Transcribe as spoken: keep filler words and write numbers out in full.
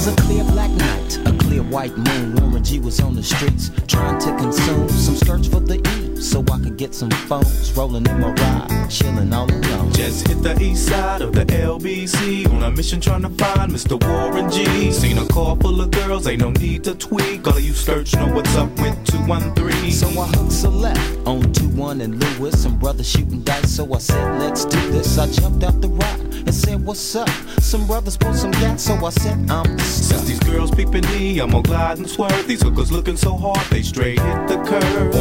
was a clear black night, a clear white moon. Warren G was on the streets trying to consume some skirts for the E, so I could get some phones. Rolling in my ride, chilling all alone. Just hit the east side of the L B C on a mission trying to find Mister Warren G. Seen a car full of girls, ain't no need to tweak. All of you skirts know what's up with two one three. So I hooked select on two one and Lewis. Some brothers shooting dice, so I said, let's do this. I jumped out the ride and said, what's up? Some brothers pulled some gas, so I said, I'm stuck. Since these girls peeping me, I'm gonna glide and swerve. These hookers looking so hard, they straight hit the curve.